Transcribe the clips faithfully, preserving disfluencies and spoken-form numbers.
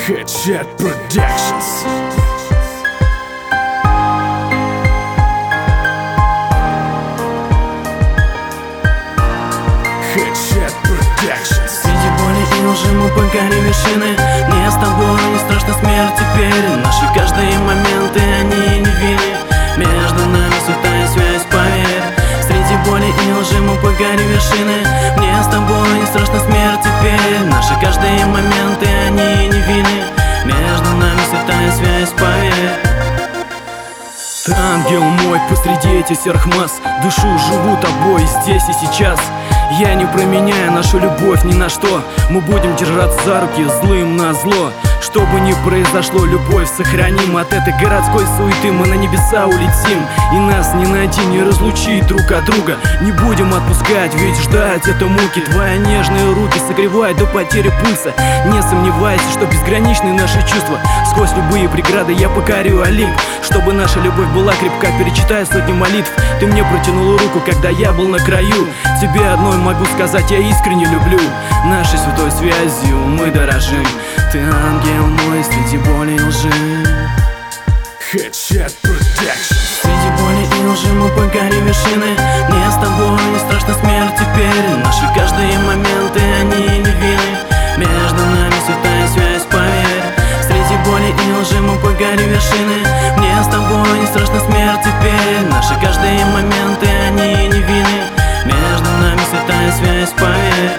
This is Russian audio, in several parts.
Headshot Productions. Headshot Productions. Среди боли и лжи мы покорим вершины. Мне с тобой не страшна смерть теперь. Наши каждые моменты, они не вины. Между нами святая связь, поверь. Среди боли и лжи мы покорим вершины. Мне с тобой не страшна смерть теперь. Наши каждые моменты, они не вины. Между нами святая связь, поверь. Ты ангел мой посреди этих серых масс. Душу живу тобой здесь и сейчас. Я не променяю нашу любовь ни на что. Мы будем держаться за руки злым на зло. Что бы ни произошло, любовь сохраним. От этой городской суеты мы на небеса улетим. И нас ни найти, не разлучить друг от друга. Не будем отпускать, ведь ждать это муки. Твои нежные руки согревают до потери пульса. Не сомневайся, что безграничны наши чувства. Сквозь любые преграды я покорю Олимп. Чтобы наша любовь была крепка, перечитая сотни молитв. Ты мне протянула руку, когда я был на краю. Тебе одной могу сказать, я искренне люблю. Нашей святой связью мы дорожим. Ты ангел мой среди боли и лжи. Headshot Productions. Среди боли и лжи мы покорим вершины. Мне с тобой не страшна смерть теперь. Наши каждые моменты, они не вины. Между нами святая связь, поверь. Среди боли и лжи мы покорим вершины. Мне с тобой не страшна смерть теперь. Наши каждые моменты, они не вины. Между нами святая связь, поверь.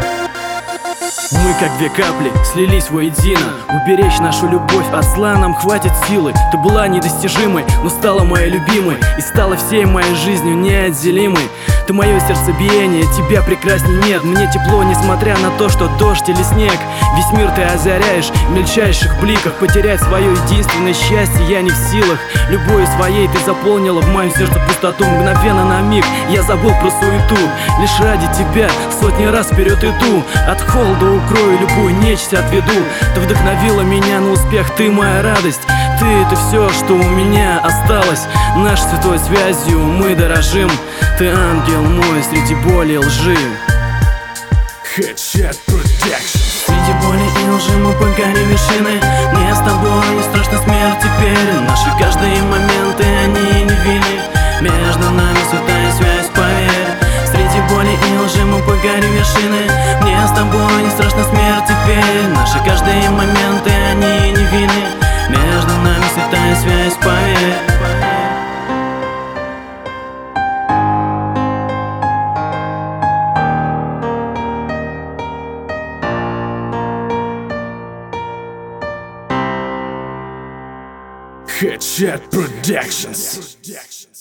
Мы как две капли слились воедино. Уберечь нашу любовь от зла нам хватит силы. Ты была недостижимой, но стала моей любимой. И стала всей моей жизнью неотделимой. Ты мое сердцебиение, тебя прекрасней нет. Мне тепло, несмотря на то, что дождь или снег. Весь мир ты озаряешь в мельчайших бликах. Потерять свое единственное счастье я не в силах. Любовью своей ты заполнила в моем сердце пустоту. Мгновенно на миг я забыл про суету. Лишь ради тебя сотни раз вперед иду. От холода укрою, любую нечисть отведу. Ты вдохновила меня на успех, ты моя радость. Ты — это все, что у меня осталось. Нашей святой связью мы дорожим. Ты ангел мой среди боли и лжи. Headshot Productions. Среди боли и лжи мы покорим вершины. Мне с тобой не страшна смерть теперь. Наши каждые моменты, они не вины. Между нами святая связь, поверь. Среди боли и лжи мы покорим вершины. Мне с тобой не страшна смерть теперь. Наши каждые моменты, они не вины. Между нами святая связь, поверь. Headshot Productions.